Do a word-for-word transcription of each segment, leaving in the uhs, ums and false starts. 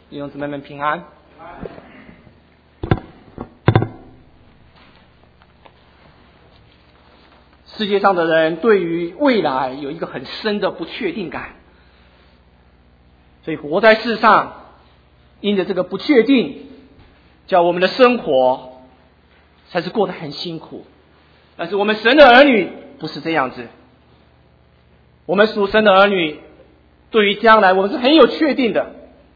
弟兄姊妹们平安。世界上的人对于未来有一个很深的不确定感，所以活在世上，因着这个不确定，叫我们的生活才是过得很辛苦。但是我们神的儿女不是这样子，我们属神的儿女对于将来我们是很有确定的，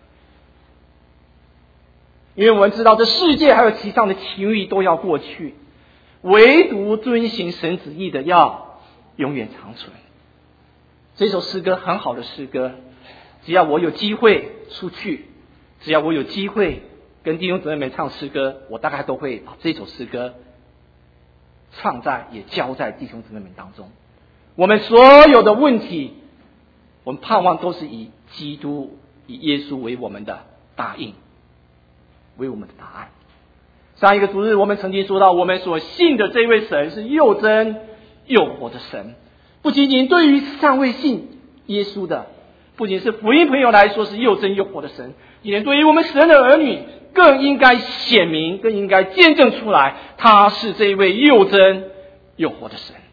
因为我们知道这世界还有其上的情欲都要过去，唯独遵行神旨意的要永远长存。这首诗歌很好的诗歌，只要我有机会出去，只要我有机会跟弟兄姊妹们唱诗歌，我大概都会把这首诗歌唱在也教在弟兄姊妹们当中。我们所有的问题，我们盼望都是以基督以耶稣为我们的答应，为我们的答案。上一个主日我们曾经说到，我们所信的这位神是又真又活的神，不仅仅对于尚未信耶稣的，不仅是福音朋友来说是又真又活的神，也对于我们神的儿女更应该显明，更应该见证出来，他是这位又真又活的神。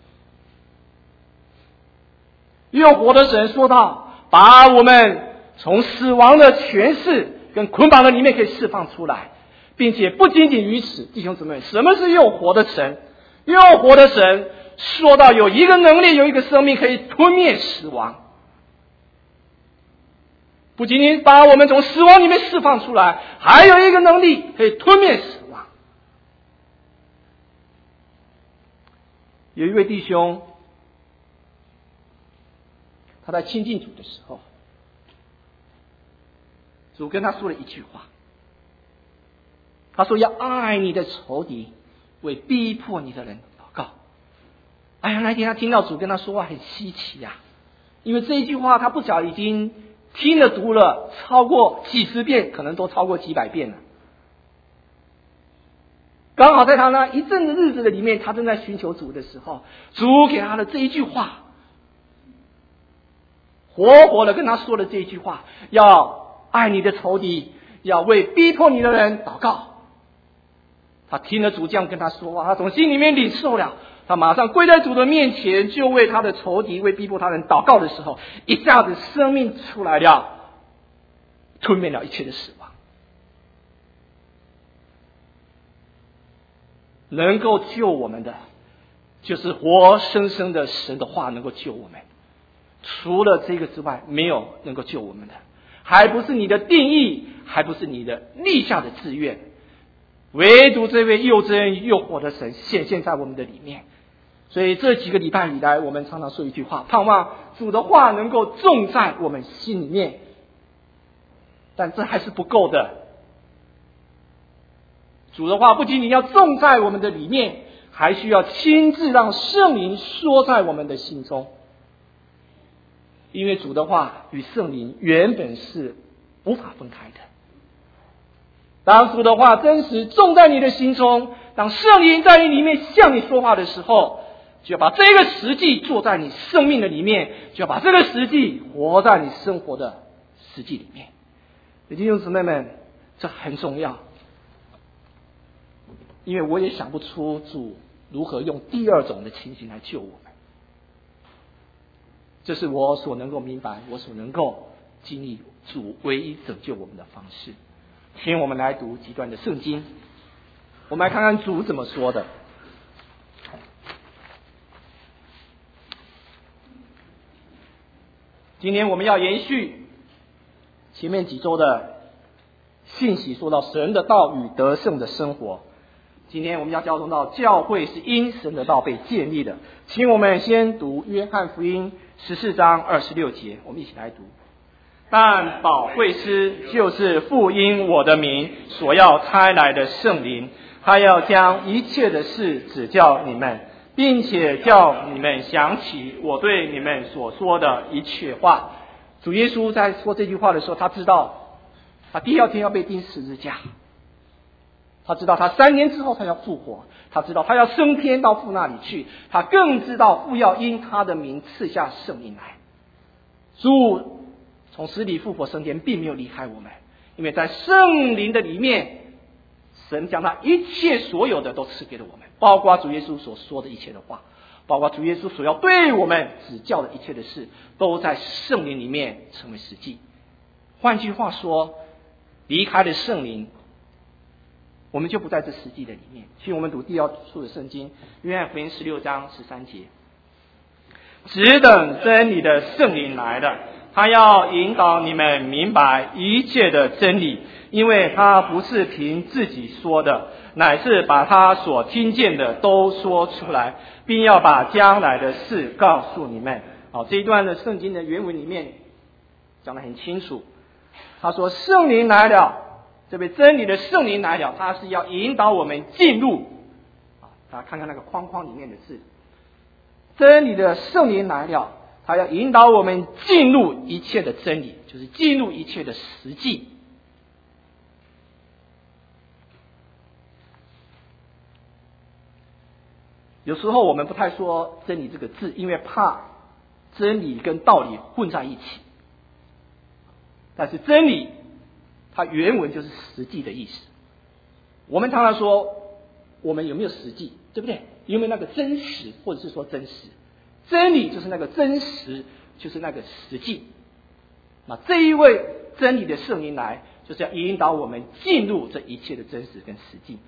又活的神说到，把我们从死亡的权势跟捆绑的里面可以释放出来，并且不仅仅于此，弟兄姊妹，什么是又活的神？又活的神说到有一个能力，有一个生命可以吞灭死亡，不仅仅把我们从死亡里面释放出来，还有一个能力可以吞灭死亡。有一位弟兄，他在亲近主的时候，主跟他说了一句话，他说要爱你的仇敌，为逼迫你的人祷告。哎呀，那天他听到主跟他说话很稀奇呀、啊，因为这一句话他不晓已经听了读了超过几十遍，可能都超过几百遍了。刚好在他那一阵的日子的里面，他正在寻求主的时候，主给他的这一句话，活活的跟他说了这一句话，要爱你的仇敌，要为逼迫你的人祷告。他听了主这样跟他说话，他从心里面领受了，他马上跪在主的面前，就为他的仇敌，为逼迫他人祷告的时候，一下子生命出来了，吞灭了一切的死亡。能够救我们的，就是活生生的神的话能够救我们，除了这个之外，没有能够救我们的，还不是你的定义，还不是你的立下的志愿，唯独这位又真又活的神显现在我们的里面。所以这几个礼拜以来，我们常常说一句话，盼望主的话能够种在我们心里面，但这还是不够的。主的话不仅仅要种在我们的里面，还需要亲自让圣灵说在我们的心中。因为主的话与圣灵原本是无法分开的。当主的话真实种在你的心中，当圣灵在你里面向你说话的时候，就要把这个实际做在你生命的里面，就要把这个实际活在你生活的实际里面。弟兄姊妹们，这很重要，因为我也想不出主如何用第二种的情形来救我们。这是我所能够明白，我所能够经历主唯一拯救我们的方式。请我们来读几段的圣经，我们来看看主怎么说的。今天我们要延续前面几周的信息，说到神的道与得胜的生活。今天我们要交通到教会是因神的道被建立的，请我们先读约翰福音十四章二十六节，我们一起来读。但保惠师就是父因我的名所要差来的圣灵，他要将一切的事指教你们，并且叫你们想起我对你们所说的一切话。主耶稣在说这句话的时候，他知道他第二天要被钉十字架，他知道他三年之后他要复活，他知道他要升天到父那里去，他更知道父要因他的名赐下圣灵来。主从死里复活升天，并没有离开我们， 因为在圣灵的里面，神将他一切所有的都赐给了我们，包括主耶稣所说的一切的话，包括主耶稣所要对我们指教的一切的事，都在圣灵里面成为实际。换句话说，离开了圣灵，我们就不在这实际的里面。请我们读第二处的圣经，约翰福音十六章十三节。只等真理的圣灵来了，他要引导你们明白一切的真理，因为他不是凭自己说的，乃是把他所听见的都说出来，并要把将来的事告诉你们。好，这一段的圣经的原文里面讲得很清楚，他说圣灵来了，这位真理的圣灵来了，他是要引导我们进入，大家看看那个框框里面的字，真理的圣灵来了，他要引导我们进入一切的真理，就是进入一切的实际。有时候我们不太说真理这个字，因为怕真理跟道理混在一起。但是真理它原文就是实际的意思。我们常常说我们有没有实际，对不对？有没有那个真实，或者是说真实？真理就是那个真实，就是那个实际。那这一位真理的圣灵来，就是要引导我们进入这一切的真实跟实际。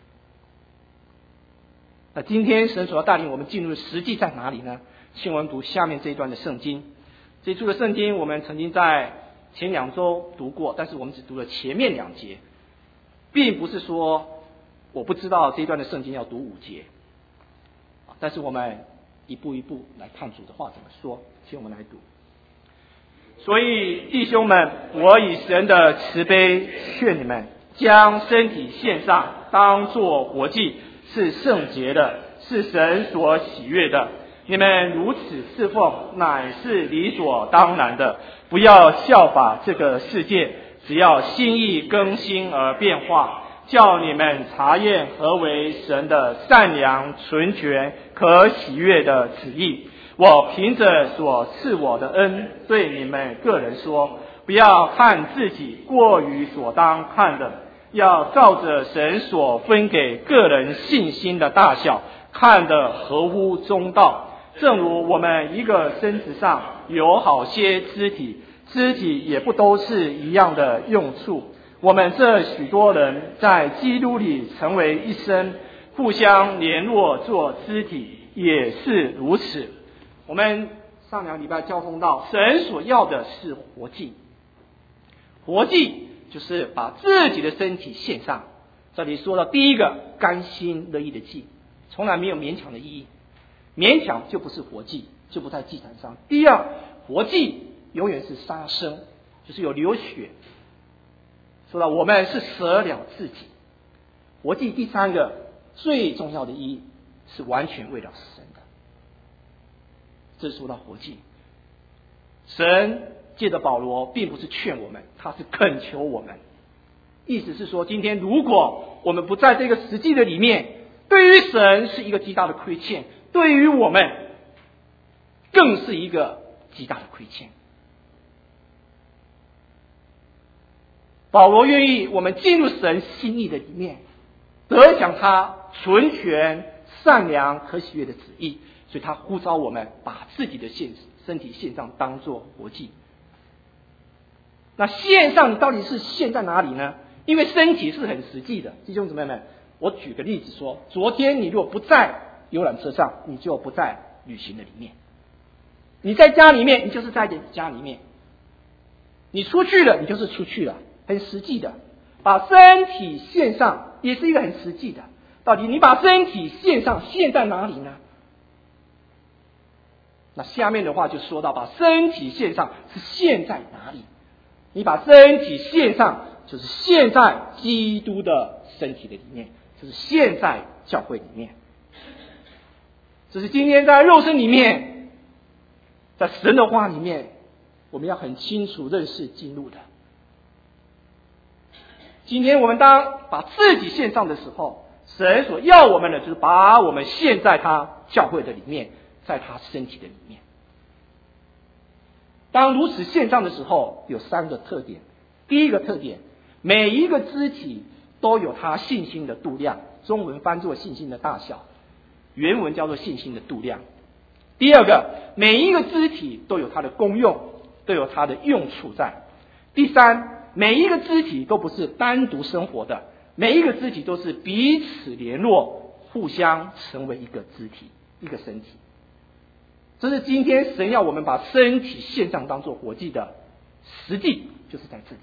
那今天神所要带领我们进入的实际在哪里呢？请我们读下面这一段的圣经。这一处的圣经我们曾经在前两周读过，但是我们只读了前面两节，并不是说我不知道这一段的圣经要读五节，但是我们一步一步来看主的话怎么说。请我们来读。所以弟兄们，我以神的慈悲劝你们，将身体献上，当作活祭，是圣洁的，是神所喜悦的。你们如此侍奉，乃是理所当然的。不要效法这个世界，只要心意更新而变化，叫你们查验何为神的善良、纯全、可喜悦的旨意。我凭着所赐我的恩，对你们个人说，不要看自己过于所当看的，要照着神所分给个人信心的大小，看得合乎中道。正如我们一个身子上有好些肢体，肢体也不都是一样的用处。我们这许多人在基督里成为一身，互相联络做肢体，也是如此。我们上两礼拜交通到，神所要的是活祭，活祭就是把自己的身体献上。这里说到第一个，甘心乐意的祭，从来没有勉强的意义，勉强就不是活祭，就不在祭坛上。第二，活祭永远是杀生，就是有流血。说到我们是舍了自己，活祭第三个最重要的意义是完全为了神的。这是说到活祭，神借着保罗并不是劝我们，他是恳求我们。意思是说，今天如果我们不在这个实际的里面，对于神是一个极大的亏欠，对于我们更是一个极大的亏欠。保罗愿意我们进入神心意的里面，得享他纯全、善良、可喜悦的旨意，所以他呼召我们把自己的献身体献上，当作活祭。那献上你到底是献在哪里呢？因为身体是很实际的，弟兄姊妹们，我举个例子说，昨天你如果不在游览车上，你就不在旅行的里面；你在家里面，你就是在家里面；你出去了，你就是出去了，很实际的。把身体献上也是一个很实际的。到底你把身体献上，献在哪里呢？那下面的话就说到，把身体献上是献在哪里？你把身体献上，就是献在基督的身体的里面，就是献在教会里面。这是今天在肉身里面，在神的话里面，我们要很清楚认识进入的。今天我们当把自己献上的时候，神所要我们的就是把我们献在他教会的里面，在他身体的里面。当如此献上的时候，有三个特点。第一个特点， 每一个肢体都有它信心的度量，中文翻作信心的大小，原文叫做信心的度量。第二个，每一个肢体都有它的功用，都有它的用处在。第三，每一个肢体都不是单独生活的，每一个肢体都是彼此联络，互相成为一个肢体，一个身体。这是今天神要我们把身体献上当作活祭的实际，就是在这里。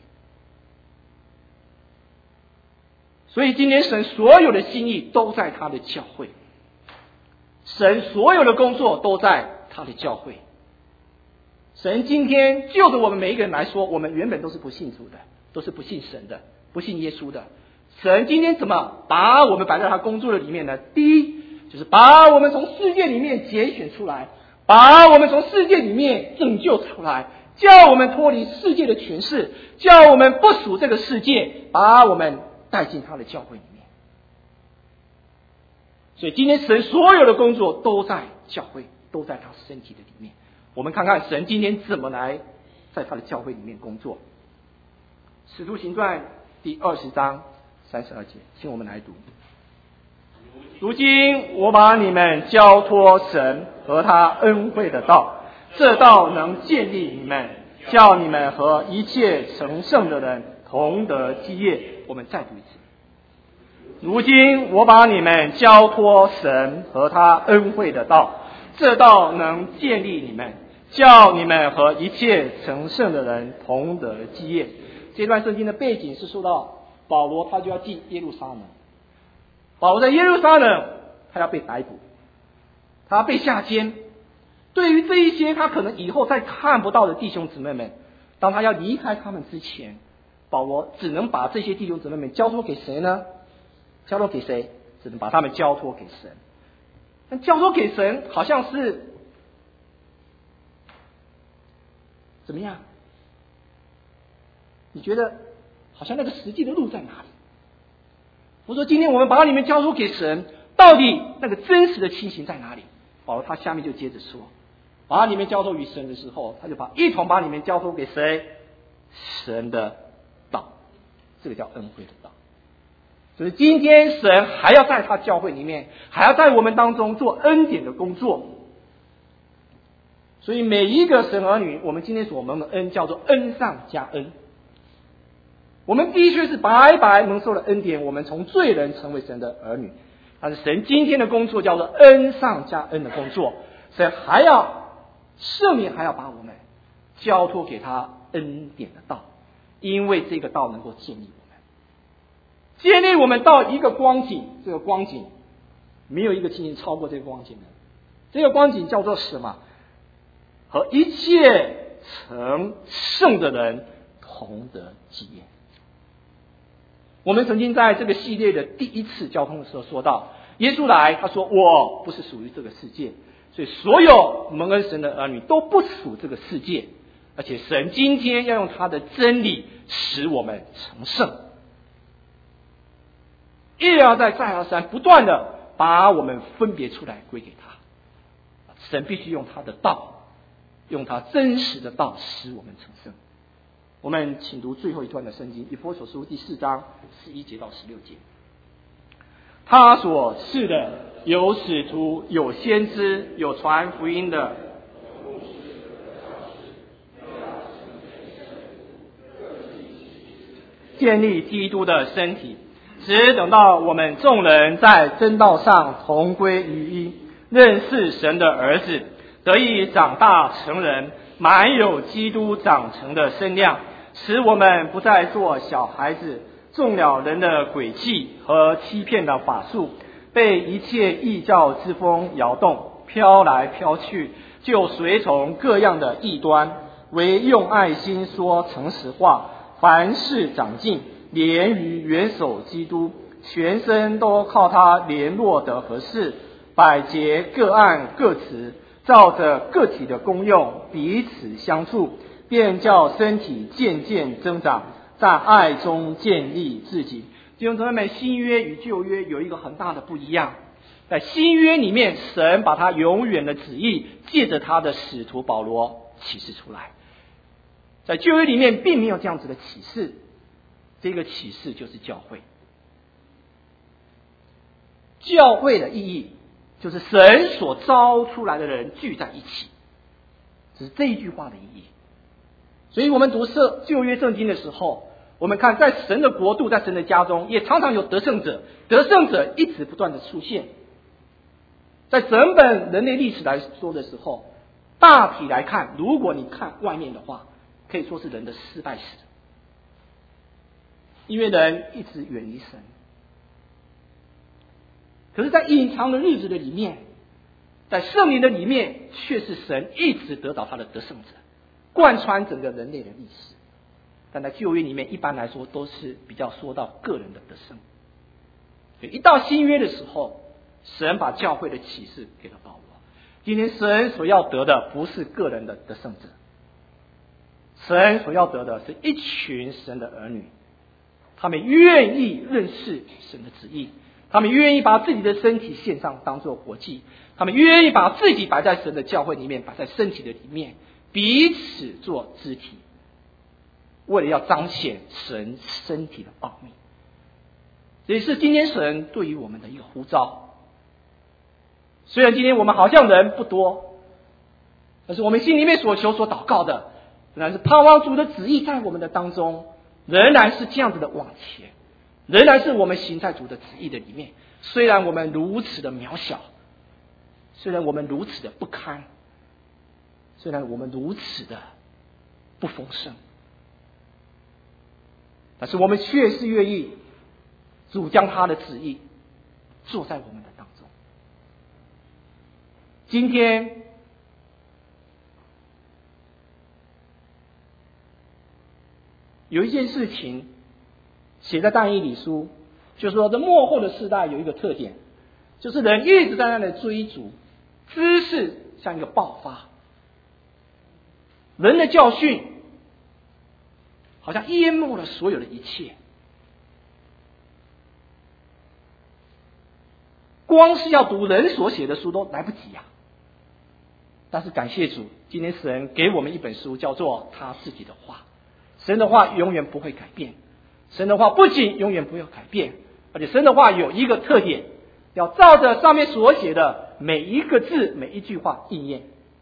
所以今天神所有的心意都在他的教会，神所有的工作都在他的教会。神今天就着我们每一个人来说，我们原本都是不信主的，都是不信神的，不信耶稣的。神今天怎么把我们摆在他工作的里面呢？第一，就是把我们从世界里面拣选出来，把我们从世界里面拯救出来，叫我们脱离世界的权势，叫我们不属这个世界，把我们带进他的教会里面。所以今天神所有的工作都在教会，都在他身体的里面。我们看看神今天怎么来在他的教会里面工作。使徒行传第二十章三十二节，请我们来读。如今我把你们交托神和他恩惠的道，这道能建立你们，叫你们和一切成圣的人同得基业。我们再读一次。如今我把你们交托神和他恩惠的道，这道能建立你们，叫你们和一切成圣的人同得基业。这段圣经的背景是说到保罗他就要进耶路撒冷，保罗在耶路撒冷他要被逮捕，他要被下监。对于这一些他可能以后再看不到的弟兄姊妹们，当他要离开他们之前，保罗只能把这些弟兄姊妹们交托给谁呢？交托给谁？只能把他们交托给神。但交托给神好像是怎么样？你觉得好像那个实际的路在哪里？我说今天我们把你们交托给神，到底那个真实的情形在哪里？保罗他下面就接着说，把你们交托于神的时候，他就把一同把你们交托给谁？神的道，这个叫恩惠的道。所以今天神还要在他教会里面，还要在我们当中做恩典的工作。所以每一个神儿女，我们今天所蒙的恩叫做恩上加恩。我们的确是白白蒙受了恩典，我们从罪人成为神的儿女。但是神今天的工作叫做恩上加恩的工作，神还要赦免，还要把我们交托给他恩典的道，因为这个道能够建立我们，建立我们到一个光景。这个光景没有一个情形超过这个光景的。这个光景叫做什么？和一切成圣的人同得基业。我们曾经在这个系列的第一次交通的时候说到，耶稣来，他说我不是属于这个世界，所以所有蒙恩神的儿女都不属这个世界，而且神今天要用他的真理使我们成圣，一而再再而三不断的把我们分别出来归给他。神必须用他的道，用他真实的道使我们成圣。我们请读最后一段的圣经，以弗所书第四章十一节到十六节。他所赐的有使徒，有先知，有传福音的，建立基督的身体，直等到我们众人在真道上同归于一，认识神的儿子，得以长大成人，满有基督长成的身量，使我们不再做小孩子，中了人的诡计和欺骗的法术，被一切异教之风摇动，飘来飘去，就随从各样的异端，唯用爱心说诚实话，凡事长进，连于元首基督，全身都靠他联络得合适，百节各按各词，照着个体的功用彼此相处，便叫身体渐渐增长，在爱中建立自己。弟兄姊妹们，新约与旧约有一个很大的不一样。在新约里面，神把他永远的旨意借着他的使徒保罗启示出来，在旧约里面并没有这样子的启示。 这个启示就是教会。教会的意义就是神所招出来的人聚在一起，这是这一句话的意义。所以我们读圣旧约圣经的时候，我们看在神的国度，在神的家中，也常常有得胜者，得胜者一直不断的出现。在整本人类历史来说的时候，大体来看，如果你看外面的话，可以说是人的失败史，因为人一直远离神。可是在隐藏的日子的里面，在圣灵的里面，却是神一直得到他的得胜者，贯穿整个人类的历史。但在旧约里面，一般来说都是比较说到个人的得胜。所以一到新约的时候，神把教会的启示给了保罗。今天神所要得的不是个人的得胜者，神所要得的是一群神的儿女，他们愿意认识神的旨意，他们愿意把自己的身体献上当作活祭，他们愿意把自己摆在神的教会里面，摆在身体的里面，彼此做肢体，为了要彰显神身体的奥秘。这也是今天神对于我们的一个呼召。虽然今天我们好像人不多，但是我们心里面所求所祷告的，仍然是盼望主的旨意在我们的当中，仍然是这样子的往前，仍然是我们行在主的旨意的里面。虽然我们如此的渺小，虽然我们如此的不堪，虽然我们如此的不丰盛，但是我们确实愿意主将他的旨意做在我们的当中。今天有一件事情写在但以理书，就是说这末后的世代有一个特点，就是人一直在那里追逐，知识像一个爆发，人的教训好像淹没了所有的一切，光是要读人所写的书都来不及呀、啊。但是感谢主，今天神给我们一本书，叫做他自己的话。神的话永远不会改变，神的话不仅永远不会改变，而且神的话有一个特点，要照着上面所写的每一个字每一句话应验。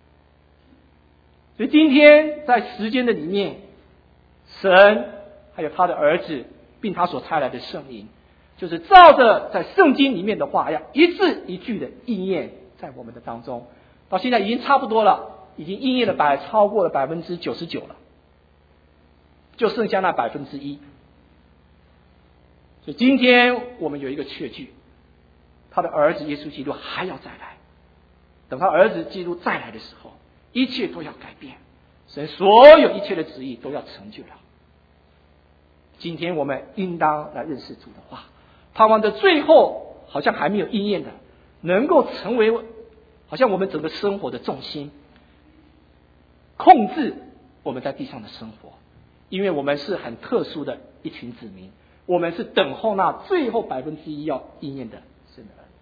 所以今天在时间的里面，神还有他的儿子并他所差来的圣灵，就是照着在圣经里面的话，要一字一句的应验在我们的当中。到现在已经差不多了，已经应验了百超过了百分之九十九了，就剩下那百分之一。所以今天我们有一个确据，他的儿子耶稣基督还要再来。等他儿子基督再来的时候，一切都要改变，神所有一切的旨意都要成就了。今天我们应当来认识主的话，盼望着最后好像还没有应验的，能够成为好像我们整个生活的重心，控制我们在地上的生活。因为我们是很特殊的一群子民，我们是等候那最后百分之一要应验的神的儿女。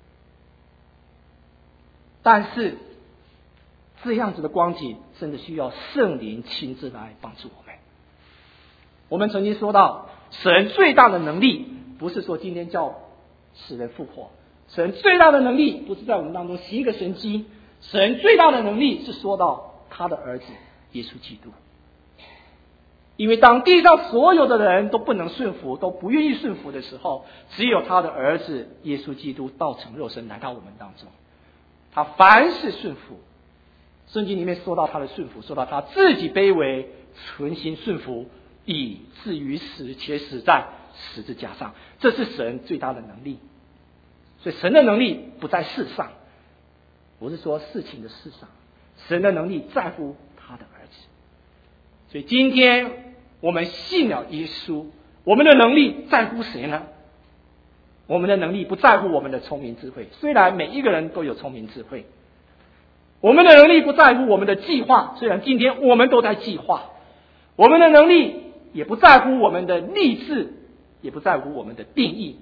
但是这样子的光景真的需要圣灵亲自来帮助我们。我们曾经说到，神最大的能力不是说今天叫死人复活，神最大的能力不是在我们当中行一个神迹，神最大的能力是说到他的儿子耶稣基督。因为当地上所有的人都不能顺服，都不愿意顺服的时候，只有他的儿子耶稣基督道成肉身来到我们当中，他凡是顺服。圣经里面说到他的顺服，说到他自己卑微，存心顺服，以至于死，且死在十字架上。这是神最大的能力。所以神的能力不在世上，不是说事情的事上，神的能力在乎他的儿子。所以今天我们信了耶稣，我们的能力在乎谁呢？我们的能力不在乎我们的聪明智慧，虽然每一个人都有聪明智慧。我们的能力不在乎我们的计划，虽然今天我们都在计划。我们的能力也不在乎我们的立志，也不在乎我们的定义。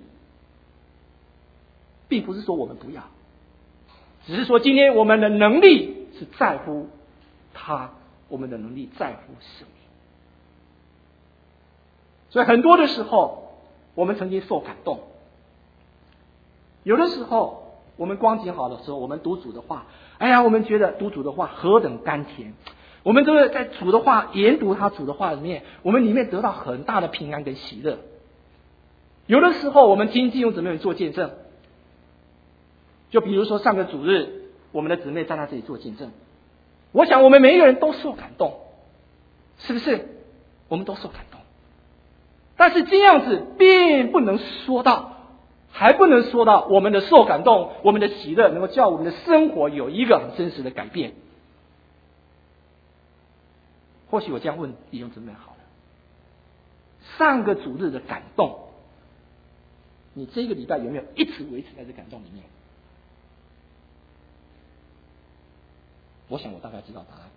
并不是说我们不要，只是说今天我们的能力是在乎他，我们的能力在乎生命。 所以很多的时候，我们曾经受感动。有的时候，我们光景好的时候，我们读主的话，哎呀，我们觉得读主的话何等甘甜。我们都是在主的话研读他主的话里面，我们里面得到很大的平安跟喜乐。有的时候，我们听弟兄姊妹做见证，就比如说上个主日，我们的姊妹在那这里做见证，我想我们每一个人都受感动，是不是？我们都受感动。但是这样子并不能说到，还不能说到我们的受感动，我们的喜乐能够叫我们的生活有一个很真实的改变。或许我这样问弟兄姊妹好了，上个主日的感动，你这个礼拜有没有一直维持在这感动里面？我想我大概知道答案。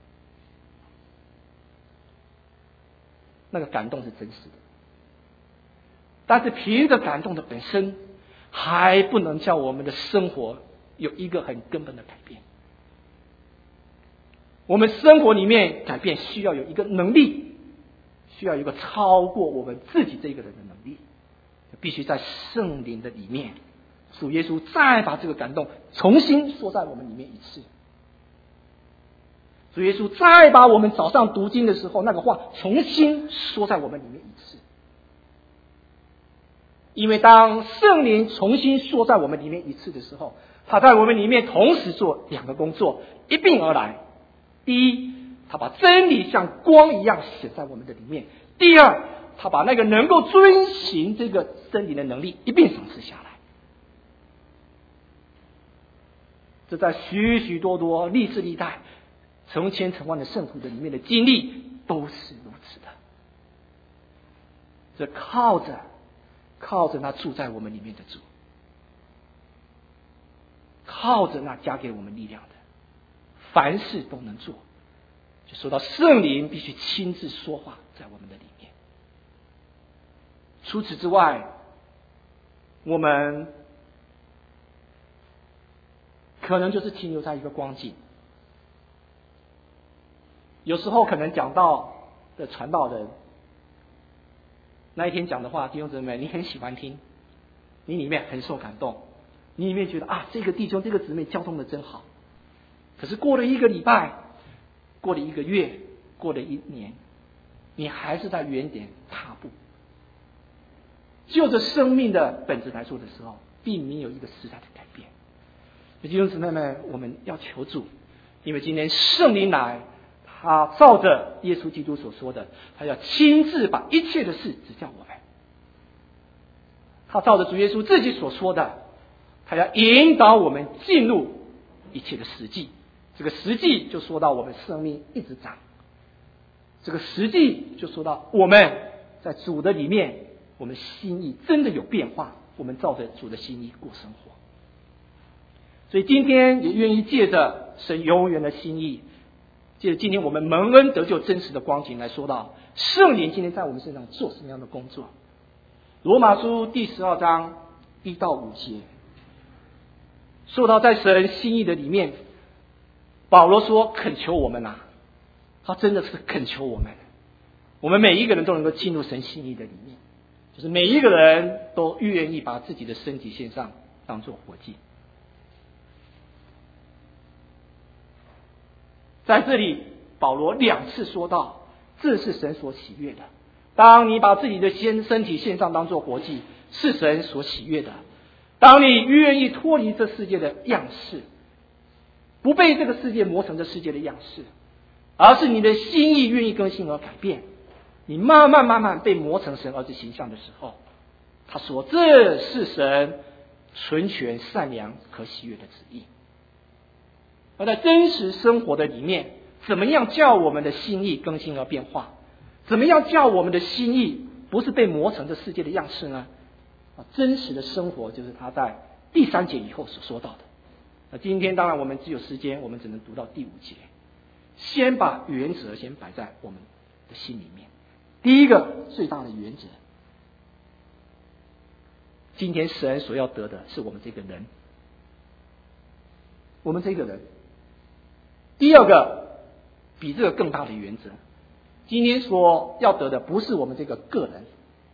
那个感动是真实的，但是凭着感动的本身，还不能叫我们的生活有一个很根本的改变。我们生活里面改变需要有一个能力，需要有一个超过我们自己这个人的能力，必须在圣灵的里面，主耶稣再把这个感动重新说在我们里面一次。主耶稣再把我们早上读经的时候那个话重新说在我们里面一次。因为当圣灵重新说在我们里面一次的时候，他在我们里面同时做两个工作，一并而来。第一，他把真理像光一样显在我们的里面；第二，他把那个能够遵行这个真理的能力一并赏赐下来。这在许许多多历世历代成千成万的圣徒的里面的经历都是如此的。这靠着靠着那住在我们里面的主，靠着那加给我们力量的，凡事都能做。就说到圣灵必须亲自说话在我们的里面。除此之外，我们可能就是停留在一个光景。有时候可能讲道的传道人那一天讲的话，弟兄姊妹你很喜欢听，你里面很受感动，你里面觉得啊，这个弟兄这个姊妹交通的真好。可是过了一个礼拜，过了一个月，过了一年，你还是在原点踏步。就着生命的本质来说的时候，并没有一个时代的改变。弟兄姊妹们，我们要求主，因为今天圣灵来，他照着耶稣基督所说的，他要亲自把一切的事指教我们。他照着主耶稣自己所说的，他要引导我们进入一切的实际。这个实际就说到我们生命一直长，这个实际就说到我们在主的里面，我们心意真的有变化，我们照着主的心意过生活。所以今天也愿意借着神永远的心意，借着今天我们蒙恩得救真实的光景来说到圣灵今天在我们身上做什么样的工作。罗马书第十二章一到五节说到在神心意的里面，保罗说恳求我们啊，他真的是恳求我们，我们每一个人都能够进入神心意的里面，就是每一个人都愿意把自己的身体献上当作活祭。在这里保罗两次说到这是神所喜悦的，当你把自己的身体献上当作活祭，是神所喜悦的。当你愿意脱离这世界的样式，不被这个世界磨成这世界的样式，而是你的心意愿意更新而改变，你慢慢慢慢被磨成神儿子形象的时候，他说这是神纯全善良可喜悦的旨意。而在真实生活的里面，怎么样叫我们的心意更新而变化？怎么样叫我们的心意不是被磨成这世界的样式呢？真实的生活就是他在第三节以后所说到的。那今天当然我们只有时间，我们只能读到第五节。先把原则先摆在我们的心里面。第一个最大的原则，今天神所要得的是我们这个人，我们这个人。第二个比这个更大的原则，今天所要得的不是我们这个个人，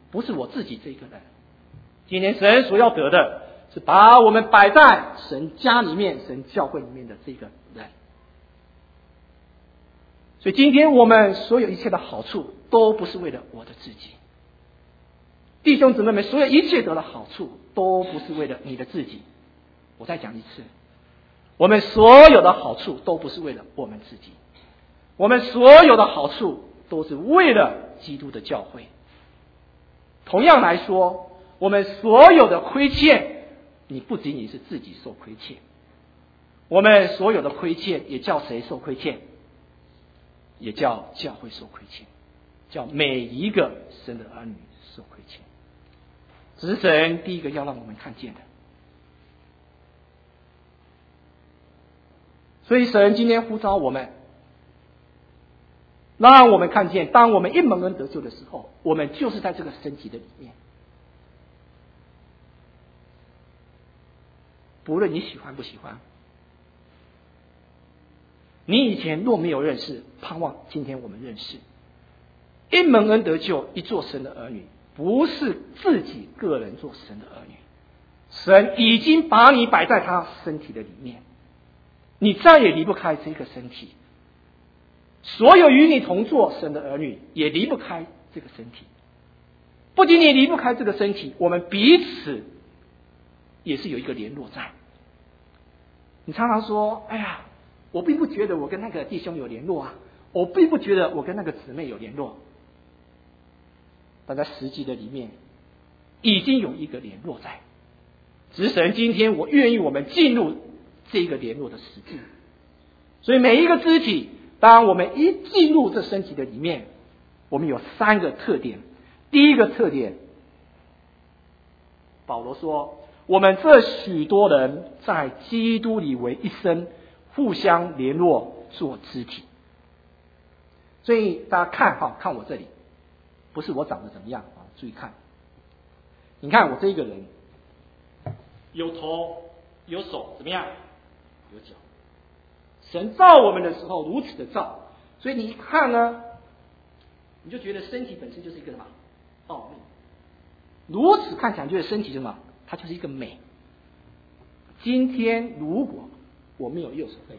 不是我自己这个人。今天神所要得的是把我们摆在神家里面、神教会里面的这个人。所以今天我们所有一切的好处都不是为了我的自己。弟兄姊妹们，所有一切得的好处都不是为了你的自己。我再讲一次，我们所有的好处都不是为了我们自己，我们所有的好处都是为了基督的教会。同样来说，我们所有的亏欠，你不仅仅是自己受亏欠，我们所有的亏欠也叫谁受亏欠？也叫教会受亏欠，叫每一个神的儿女受亏欠。这是神第一个要让我们看见的。所以神今天呼召我们，让我们看见，当我们一蒙恩得救的时候，我们就是在这个身体的里面。不论你喜欢不喜欢，你以前若没有认识，盼望今天我们认识。一蒙恩得救，一做神的儿女，不是自己个人做神的儿女，神已经把你摆在他身体的里面，你再也离不开这个身体。所有与你同做神的儿女也离不开这个身体。不仅你离不开这个身体，我们彼此也是有一个联络在。你常常说，哎呀，我并不觉得我跟那个弟兄有联络啊，我并不觉得我跟那个姊妹有联络。但在实际的里面已经有一个联络在。只是神今天我愿意我们进入这个联络的实际。所以每一个肢体，当我们一进入这身体的里面，我们有三个特点。第一个特点，保罗说，我们这许多人在基督里为一身，互相联络做肢体。所以大家看哈，看我这里，不是我长得怎么样啊，注意看。你看我这一个人，有头有手，怎么样？有脚。神造我们的时候如此的造，所以你一看呢，你就觉得身体本身就是一个什么奥秘。如此看起来，觉得身体什么？它就是一个美。今天如果我没有右手背，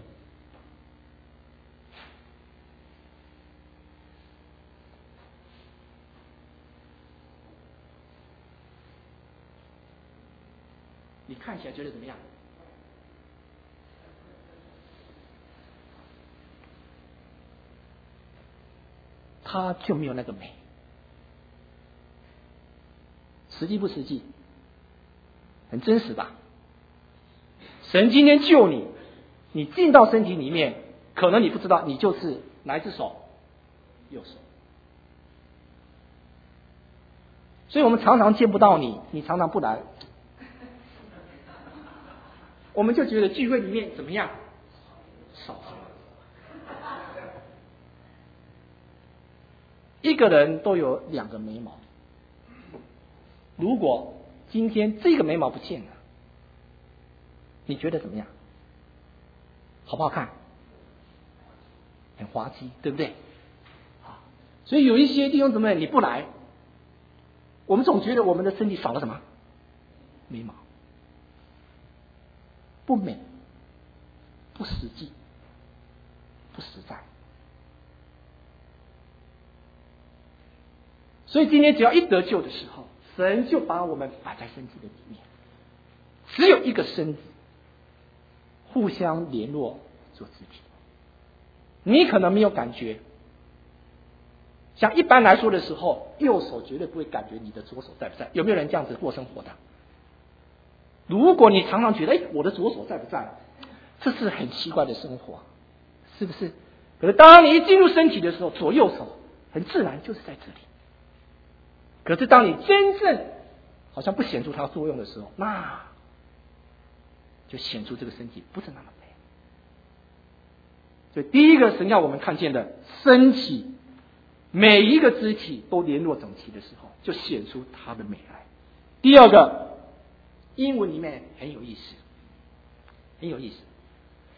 你看起来觉得怎么样？它就没有那个美。实际不实际？很真实吧？神今天救你，你进到身体里面，可能你不知道，你就是哪一只手？右手。所以我们常常见不到你，你常常不来，我们就觉得聚会里面怎么样？少。一个人都有两个眉毛，如果今天这个眉毛不见了，你觉得怎么样？好不好看？很滑稽，对不对？好，所以有一些弟兄姊妹你不来，我们总觉得我们的身体少了什么？眉毛，不美，不实际，不实在。所以今天只要一得救的时候，神就把我们摆在身体的里面，只有一个身子，互相联络做肢体。你可能没有感觉，像一般来说的时候，右手绝对不会感觉你的左手在不在。有没有人这样子过生活的？如果你常常觉得，哎，我的左手在不在？这是很奇怪的生活，是不是？可是当你一进入身体的时候，左右手很自然就是在这里。可是当你真正好像不显出它作用的时候，那就显出这个身体不是那么美。所以第一个神要我们看见的，身体每一个肢体都联络整齐的时候，就显出它的美来。第二个，英文里面很有意思，很有意思。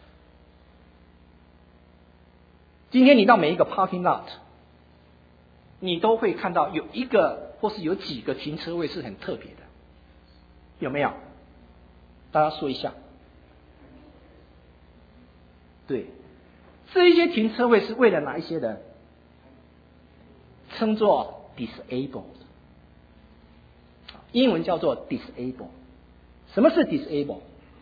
今天你到每一个 parking lot， 你都会看到有一个或是有几个停车位是很特别的，有没有？大家说一下。对，这一些停车位是为了哪一些人？称作 disabled， 英文叫做 disable。 什么是 disable？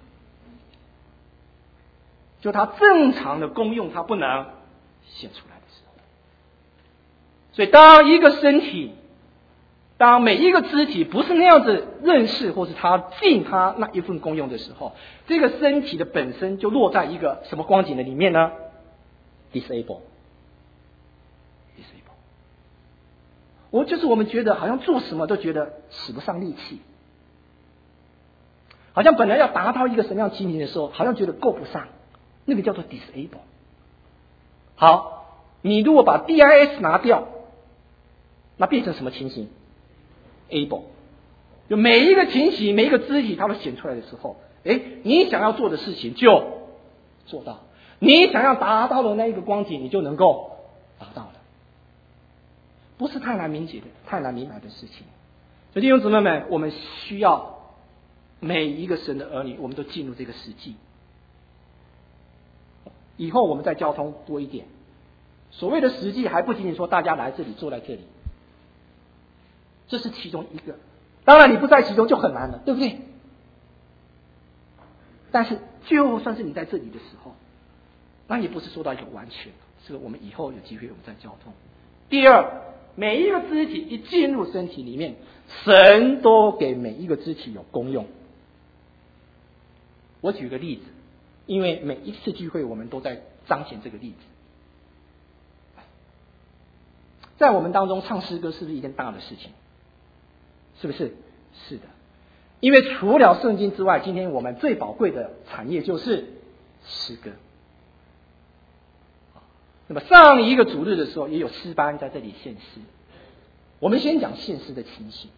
就它正常的功用它不能显出来的时候。所以当一个身体，当每一个肢体不是那样子认识或是它尽它那一份功用的时候，这个身体的本身就落在一个什么光景的里面呢？ disable。 disable， 我就是我们觉得好像做什么都觉得使不上力气，好像本来要达到一个什么样情形的时候，好像觉得够不上，那个叫做 disable。 好，你如果把 D I S 拿掉，那变成什么情形？ able。 就每一个情形每一个肢体它都显出来的时候，哎，你想要做的事情就做到，你想要达到的那一个光景你就能够达到了，不是太难明解的太难明白的事情。所以弟兄姊妹们，我们需要每一个神的儿女我们都进入这个实际。以后我们在交通多一点，所谓的实际还不仅仅说大家来这里坐在这里，这是其中一个，当然你不在其中就很难了，对不对？但是就算是你在这里的时候，那也不是说到一个完全，这个我们以后有机会我们再交通。第二，每一个肢体一进入身体里面，神都给每一个肢体有功用。我举个例子，因为每一次聚会我们都在彰显这个例子。在我们当中唱诗歌是不是一件大的事情？是不是？是的。因为除了圣经之外，今天我们最宝贵的产业就是诗歌。那么上一个主日的时候也有诗班在这里献诗。我们先讲献诗的情形，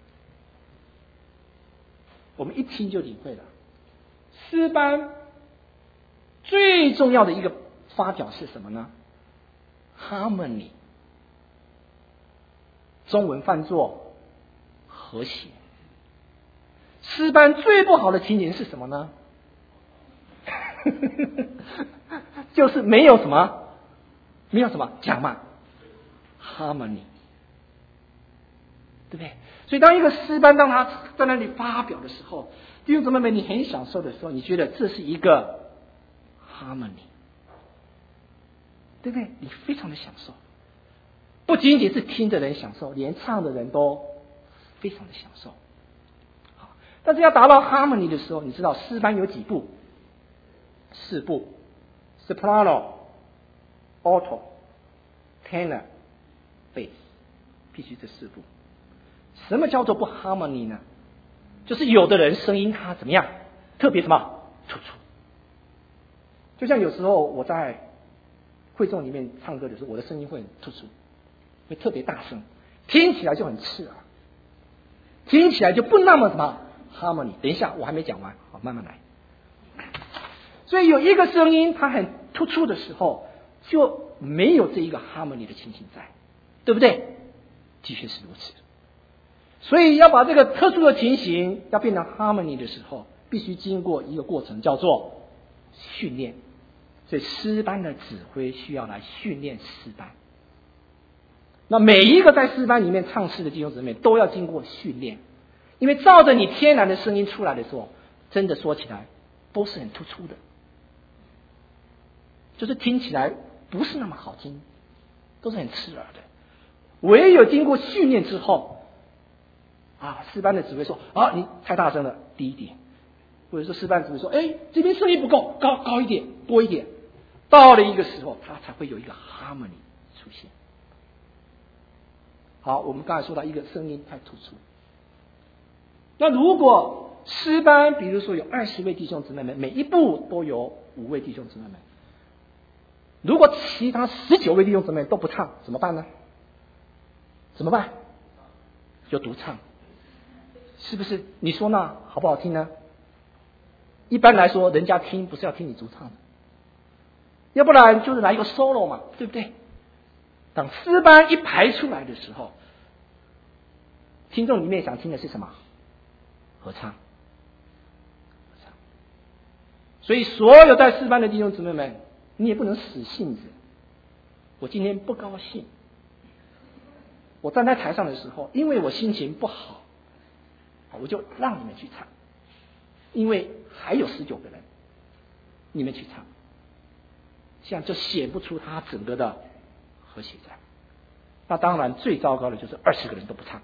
我们一听就领会了。诗班最重要的一个发表是什么呢？ harmony， 中文翻作和谐。诗班最不好的情形是什么呢？就是没有什么没有什么讲嘛 harmony， 对不对？所以当一个诗班当他在那里发表的时候，弟兄姊妹们，你很享受的时候，你觉得这是一个 harmony， 对不对？你非常的享受，不仅仅是听的人享受，连唱的人都非常的享受。好，但是要达到 harmony 的时候，你知道诗班有几步？四步 ：soprano、alto、tenor、bass， 必须这四步。什么叫做不 harmony 呢？就是有的人声音他怎么样，特别什么突出。就像有时候我在会众里面唱歌的时候，我的声音会很突出，会特别大声，听起来就很刺耳，听起来就不那么什么 harmony。等一下，我还没讲完，好，慢慢来。所以有一个声音它很突出的时候，就没有这一个 harmony 的情形在，对不对？的确是如此。所以要把这个特殊的情形要变成 harmony 的时候，必须经过一个过程，叫做训练。所以诗班的指挥需要来训练诗班。那每一个在诗班里面唱诗的弟兄姊妹都要经过训练，因为照着你天然的声音出来的时候，真的说起来都是很突出的，就是听起来不是那么好听，都是很刺耳的。唯有经过训练之后，啊，诗班的指挥说啊，你太大声了，低一点，或者说诗班指挥说，哎，这边声音不够，高高一点，多一点。到了一个时候，它才会有一个 harmony 出现。好，我们刚才说到一个声音太突出。那如果诗班，比如说有二十位弟兄姊妹们，每一部都有五位弟兄姊妹们，如果其他十九位弟兄姊妹都不唱，怎么办呢？怎么办？就独唱，是不是？你说那好不好听呢？一般来说，人家听不是要听你独唱的，要不然就是来一个 solo 嘛，对不对？ 当诗班一排出来的时候，听众里面想听的是什么？合唱。所以所有在诗班的弟兄姊妹们，你也不能死性子。我今天不高兴，我站在台上的时候，因为我心情不好，我就让你们去唱，因为还有十九个人，你们去唱，这样就写不出他整个的和谐在。那当然最糟糕的就是二十个人都不唱，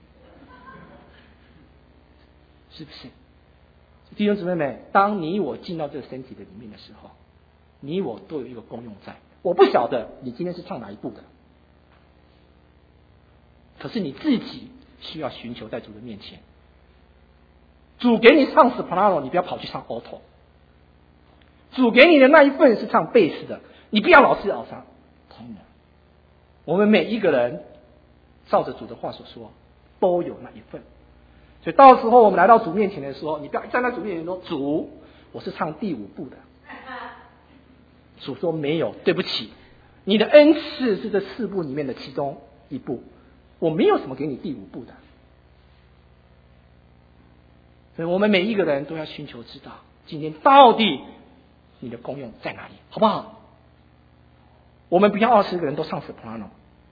是不是？弟兄姊妹们，当你我进到这个身体的里面的时候，你我都有一个功用在。我不晓得你今天是唱哪一部的，可是你自己需要寻求在主的面前。主给你唱 soprano， 你不要跑去唱 alto。主给你的那一份是唱贝斯的，你不要老是老上。我们每一个人照着主的话所说，都有那一份。所以到时候我们来到主面前的时候，你不要站在主面前说：“主，我是唱第五部的。”主说：“没有，对不起，你的恩赐是这四部里面的其中一部，我没有什么给你第五部的。”所以我们每一个人都要寻求知道，今天到底你的功用在哪里，好不好？我们不要二十个人都唱 soprano，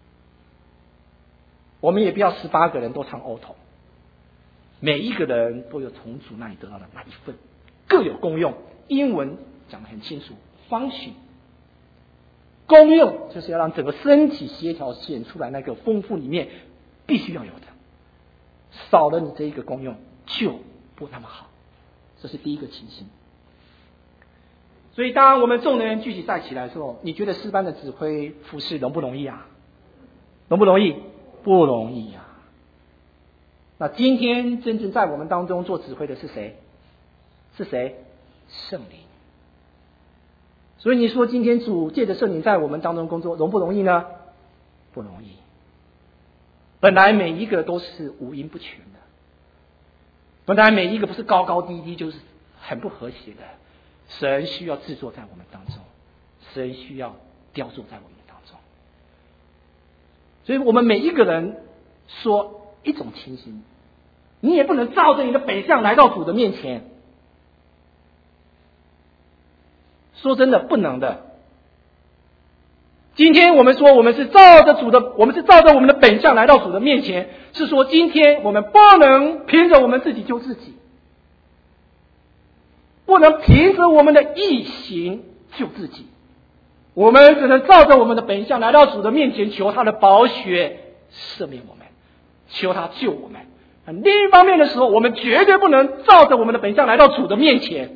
我们也不要十八个人都唱 alto。每一个人都有从主那里得到的那一份，各有功用。英文讲得很清楚 ，function 功用就是要让整个身体协调显出来那个丰富里面必须要有的，少了你这一个功用就不那么好，这是第一个情形。所以当我们众人聚集在起来的时候，你觉得诗班的指挥服侍容不容易啊？容不容易？不容易啊。那今天真正在我们当中做指挥的是谁？是谁？圣灵。所以你说今天主借着圣灵在我们当中工作，容不容易呢？不容易。本来每一个都是五音不全的，本来每一个不是高高低低，就是很不和谐的。神需要制作在我们当中，神需要雕塑在我们当中。所以我们每一个人说一种情形，你也不能照着你的本相来到主的面前。说真的，不能的。今天我们说我们是照着主的，我们是照着我们的本相来到主的面前，是说今天我们不能凭着我们自己救自己，不能凭着我们的意行救自己，我们只能照着我们的本相来到主的面前，求他的宝血赦免我们，求他救我们。另一方面的时候，我们绝对不能照着我们的本相来到主的面前，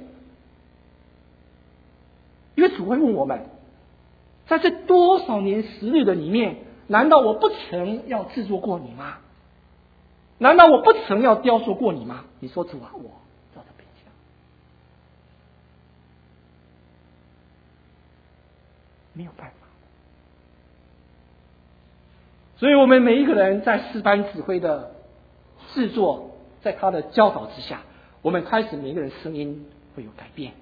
因为主会问我们，在这多少年时日的里面，难道我不曾要制作过你吗？难道我不曾要雕塑过你吗？你说主啊，我照着本相，没有办法。所以我们每一个人在诗班指挥的制作，在他的教导之下，我们开始每个人声音会有改变。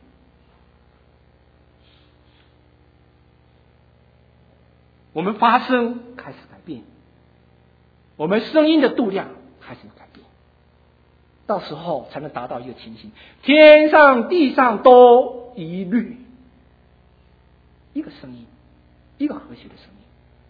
我们发声开始改变，我们声音的度量开始改变，到时候才能达到一个情形，天上地上都一律，一个声音，一个和谐的声音。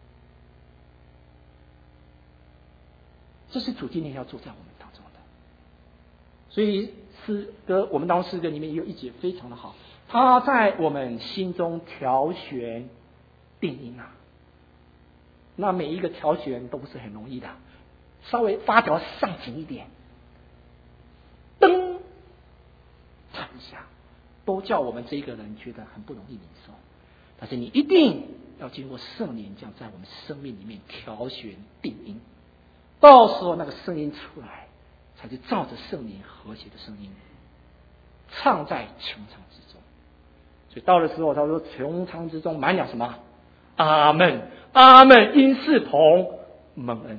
这是主今天要做在我们当中的。所以诗歌，我们当中诗歌里面也有一节非常的好，他在我们心中调弦定音啊。那每一个调弦都不是很容易的，稍微发条上紧一点，噔，唱一下，都叫我们这个人觉得很不容易领受。但是你一定要经过圣灵这样在我们生命里面调弦定音，到时候那个声音出来，才是照着圣灵和谐的声音，唱在穹苍之中。所以到的时候，他说穹苍之中满了什么？阿们，阿们，因视同蒙恩，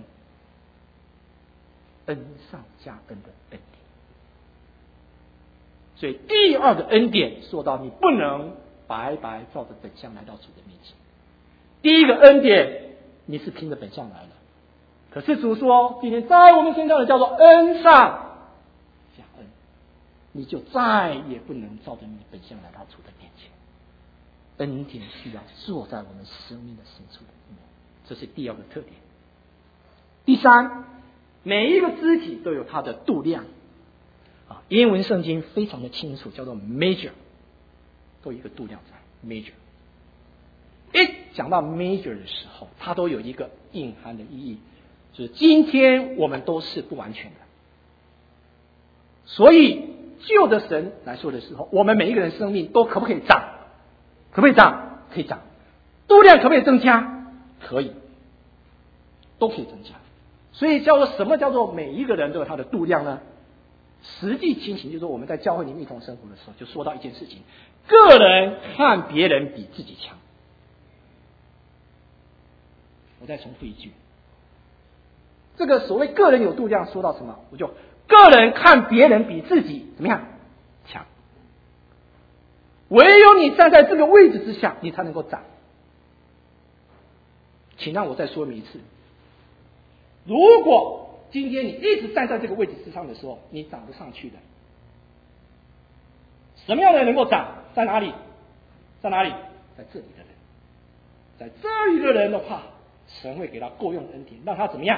恩上加恩的恩典。所以第二个恩典说到，你不能白白照着本相来到主的面前。第一个恩典， 你是凭着本相来的。可是主说，今天在我们身上的叫做恩上加恩，你就再也不能照着你本相来到主的面前。恩典需要坐在我们生命的深处里面，这是第二个特点。第三，每一个肢体都有它的度量啊，英文圣经非常的清楚，叫做 measure， 都有一个度量在 measure。一讲到 measure 的时候，它都有一个隐含的意义，就是今天我们都是不完全的，所以就着神来说的时候，我们每一个人生命都可不可以长？可不可以长？可以长。度量可不可以增加？可以，都可以增加。所以叫做什么叫做每一个人都有他的度量呢？实际情形就是说，我们在教会里面一同生活的时候，就说到一件事情：个人看别人比自己强。我再重复一句，这个所谓个人有度量，说到什么？我就个人看别人比自己怎么样强。唯有你站在这个位置之下，你才能够长。请让我再说明一次，如果今天你一直站在这个位置之上的时候，你长不上去的。什么样的人能够长？在哪里？在哪里？在这里的人。在这一个人的话，神会给他够用的恩典，让他怎么样？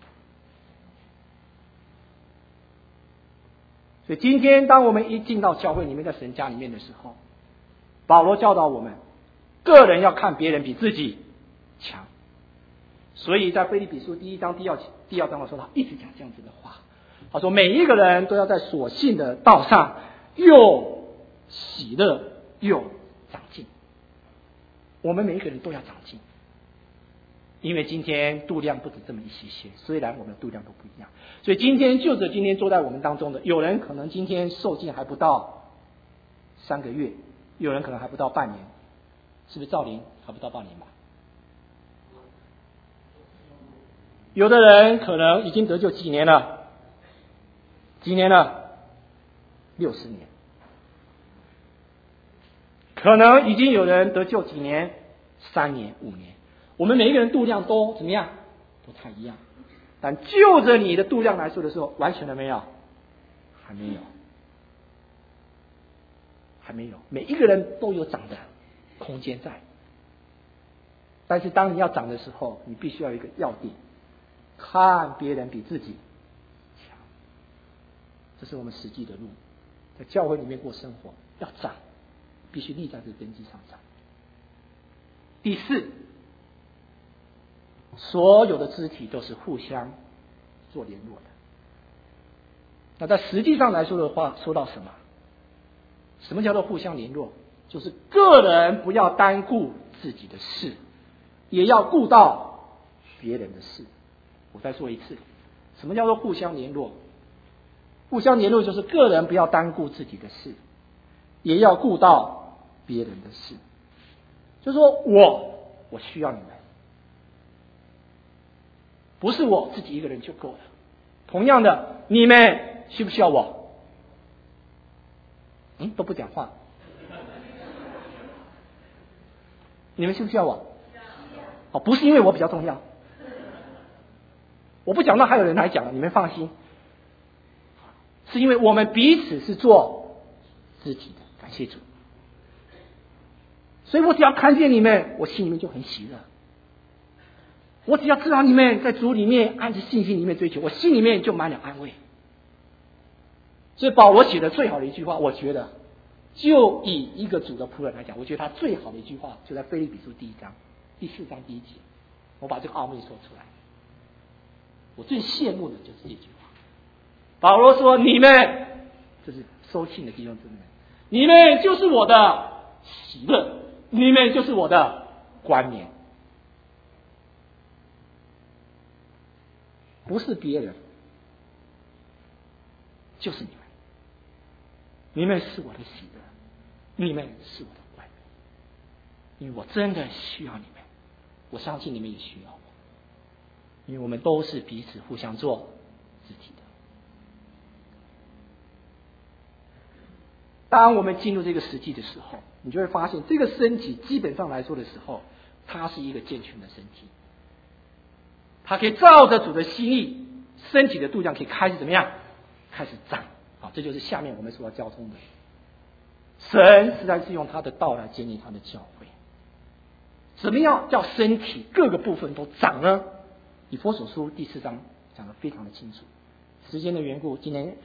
所以今天当我们一进到教会里面，在神家里面的时候，保罗教导我们，个人要看别人比自己强。所以在腓立比书第一章第二第二章的时候，他一直讲这样子的话。他说，每一个人都要在所信的道上又喜乐又长进。我们每一个人都要长进，因为今天度量不止这么一些些，虽然我们的度量都不一样。所以今天就着今天坐在我们当中的，有人可能今天受浸还不到三个月，有人可能还不到半年，是不是？赵林还不到半年吧？有的人可能已经得救几年了？几年了？六十年。可能已经有人得救几年？三年、五年。我们每一个人度量都怎么样？不太一样。但就着你的度量来说的时候，完全了没有？还没有，还没有。每一个人都有长的空间在，但是当你要长的时候，你必须要有一个要点，看别人比自己强。这是我们实际的路，在教会里面过生活，要长，必须立在这个根基上长。第四，所有的肢体都是互相做联络的。那在实际上来说的话，说到什么？什么叫做互相联络？就是个人不要单顾自己的事，也要顾到别人的事。我再说一次，什么叫做互相联络？互相联络就是个人不要单顾自己的事，也要顾到别人的事。就是说我我需要你们，不是我自己一个人就够了。同样的，你们需不需要我？嗯，都不讲话。你们需不需要我？哦，不是因为我比较重要，我不讲，那还有人来讲，你们放心，是因为我们彼此是做肢体的，感谢主。所以我只要看见你们，我心里面就很喜乐。我只要知道你们在主里面按着信心里面追求，我心里面就满了安慰。所以保罗写的最好的一句话，我觉得就以一个主的仆人来讲，我觉得他最好的一句话就在腓立比书第一章第四章第一节。我把这个奥秘说出来，我最羡慕的就是这句话。保罗说，你们就是收信的弟兄姊妹，你们就是我的喜乐，你们就是我的冠冕。不是别人，就是你们。你们是我的喜乐，你们是我的冠冕。因为我真的需要你们，我相信你们也需要我。因为我们都是彼此互相做肢体的。当我们进入这个实际的时候，你就会发现，这个身体基本上来说的时候，它是一个健全的身体。 他可以照着主的心意，身体的度量可以开始怎么样？开始长。好，这就是下面我们所要交通的。神实在是用他的道来建立他的教会。怎么样叫身体各个部分都长呢？以弗所书第四章讲得非常的清楚。时间的缘故，今天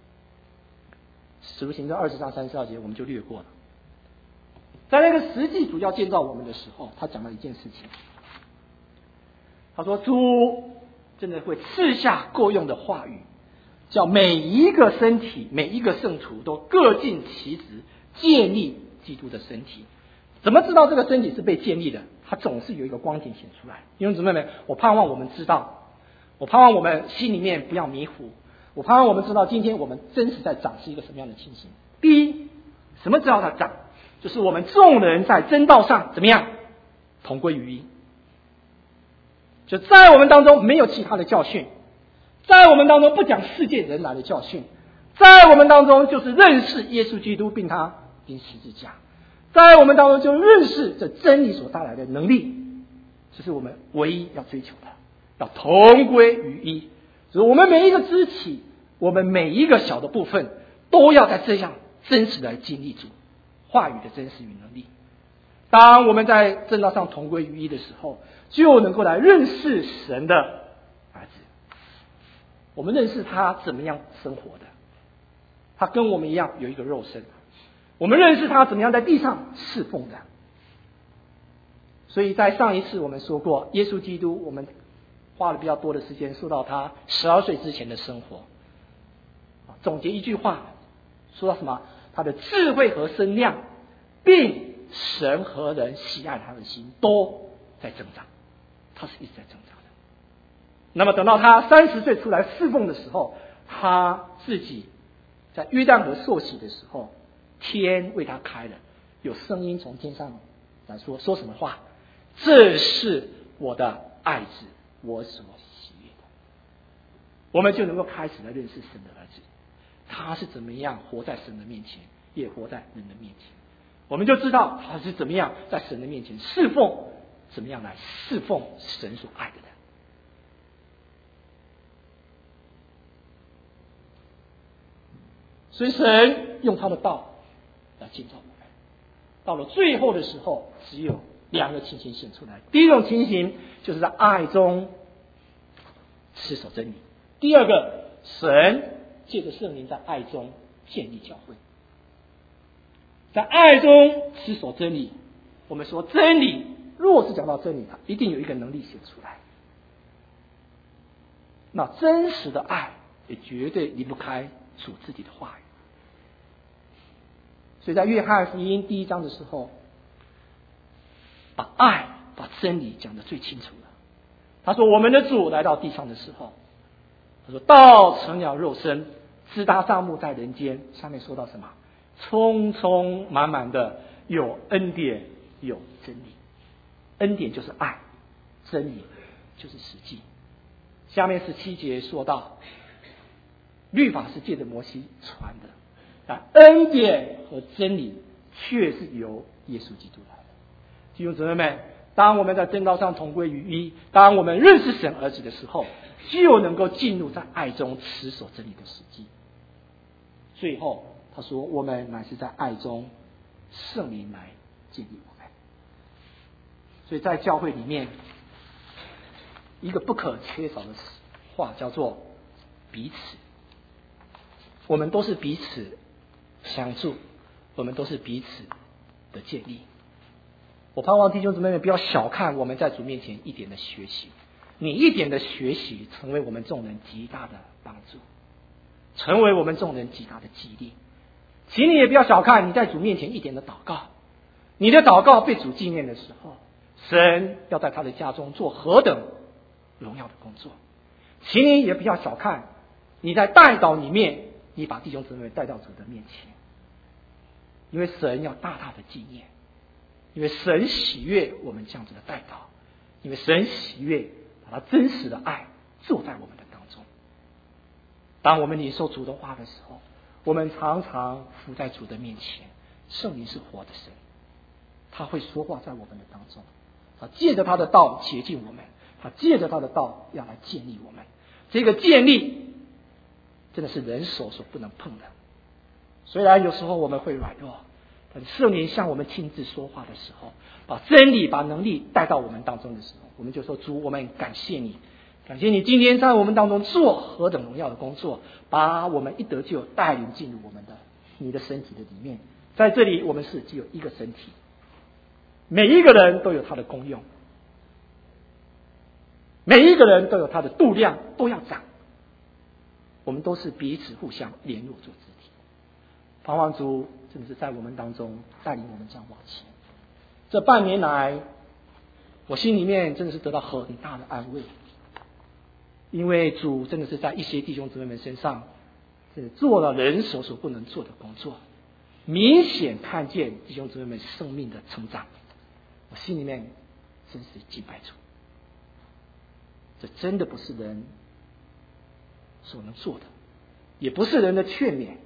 使徒行传二十章三十二节我们就略过了。在那个实际主要建造我们的时候，他讲了一件事情。他说主真的会赐下够用的话语，叫每一个身体每一个圣徒都各尽其职，建立基督的身体。怎么知道这个身体是被建立的？它总是有一个光点显出来。弟兄姊妹们，我盼望我们知道，我盼望我们心里面不要迷糊，我盼望我们知道今天我们真实在长是一个什么样的情形。第一，什么知道它长？就是我们众人在真道上怎么样同归于一。就在我们当中没有其他的教训，在我们当中不讲世界人来的教训，在我们当中就是认识耶稣基督并他钉十字架，在我们当中就认识这真理所带来的能力，这是我们唯一要追求的，要同归于一。就是我们每一个肢体，我们每一个小的部分，都要在这样真实的经历主话语的真实与能力。当我们在正道上同归于一的时候，就能够来认识神的儿子。我们认识他怎么样生活的，他跟我们一样有一个肉身，我们认识他怎么样在地上侍奉的。所以在上一次我们说过，耶稣基督我们花了比较多的时间说到他十二岁之前的生活。总结一句话，说到什么？他的智慧和身量，并神和人喜爱他的心都在增长，他是一直在增长的。那么等到他三十岁出来侍奉的时候，他自己在约旦河受洗的时候，天为他开了，有声音从天上来说，说什么话？这是我的爱子，我所喜悦的。我们就能够开始来认识神的儿子，他是怎么样活在神的面前，也活在人的面前。我们就知道他是怎么样在神的面前侍奉，怎么样来侍奉神所爱的人。所以神用他的道来建造我们。到了最后的时候，只有两个情形显出来。第一种情形就是在爱中持守真理，第二个，神借着圣灵在爱中建立教会。在爱中持守真理，我们说真理，若是讲到真理，它一定有一个能力显出来。那真实的爱也绝对离不开主自己的话语。所以在约翰福音第一章的时候，把爱把真理讲得最清楚了。他说我们的主来到地上的时候，他说道成了肉身，直达帐幕在人间。下面说到什么？充充满满的有恩典有真理。恩典就是爱，真理就是实际。下面十七节说到，律法是借着摩西传的，但恩典和真理却是由耶稣基督来的。弟兄姊妹们，当我们在真道上同归于一，当我们认识神儿子的时候，就能够进入在爱中持守真理的实际。最后他说我们乃是在爱中，圣灵来建立我们。所以在教会里面，一个不可缺少的话叫做彼此。我们都是彼此相助，我们都是彼此的建立。我盼望弟兄姊妹们不要小看我们在主面前一点的学习，你一点的学习成为我们众人极大的帮助，成为我们众人极大的激励。请你也不要小看你在主面前一点的祷告，你的祷告被主纪念的时候，神要在他的家中做何等荣耀的工作。请你也不要小看你在代祷里面，你把弟兄姊妹带到主的面前，因为神要大大的纪念，因为神喜悦我们这样子的代祷，因为神喜悦把他真实的爱住在我们的当中。当我们领受主的话的时候，我们常常伏在主的面前，圣灵是活的神，他会说话在我们的当中，他借着他的道洁净我们， 他借着他的道要来建立我们。这个建立真的是人手所不能碰的。虽然有时候我们会软弱，但圣灵向我们亲自说话的时候，把真理把能力带到我们当中的时候，我们就说主，我们感谢你，感谢你今天在我们当中做何等荣耀的工作，把我们一得救带领进入我们的你的身体的里面。在这里我们是只有一个身体，每一个人都有他的功用，每一个人都有他的度量，都要长，我们都是彼此互相联络做肢体。盼望主真的是在我们当中带领我们这样往前。这半年来我心里面真的是得到很大的安慰，因为主真的是在一些弟兄姊妹们身上是做了人手所不能做的工作，明显看见弟兄姊妹们生命的成长，我心里面真是敬拜主。这真的不是人所能做的，也不是人的劝勉，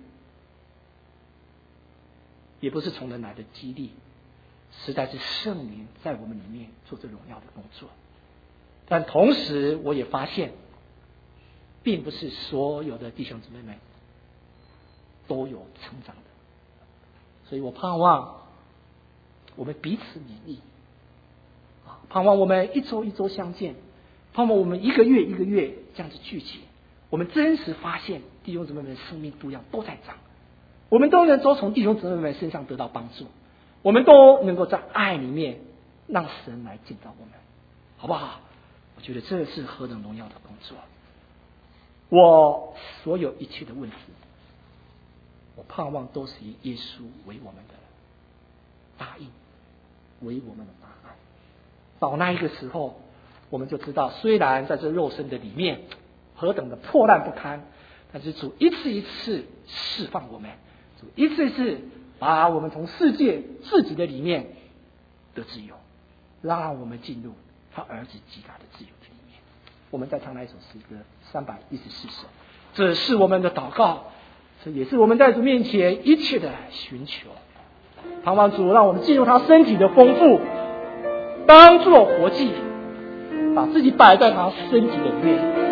也不是从人来的激励，实在是圣灵在我们里面做这荣耀的工作。但同时我也发现，并不是所有的弟兄姊妹们都有成长的，所以我盼望我们彼此勉励，盼望我们一周一周相见，盼望我们一个月一个月这样子聚集，我们真实发现弟兄姊妹们的生命度量都在长，我们都能都从弟兄姊妹们身上得到帮助，我们都能够在爱里面让神来见到我们，好不好？我觉得这是何等荣耀的工作。我所有一切的问题，我盼望都是以耶稣为我们的答应，为我们的答案。到那一个时候，我们就知道，虽然在这肉身的里面何等的破烂不堪，但是主一次一次释放我们，主一次一次把我们从世界自己的里面得自由，让我们进入他儿子极大的自由的里面。我们再唱那一首诗歌三百一十四首，这是我们的祷告，这也是我们在主面前一切的寻求。盼望主让我们进入他身体的丰富，当作活祭，把自己摆在他身体的里面，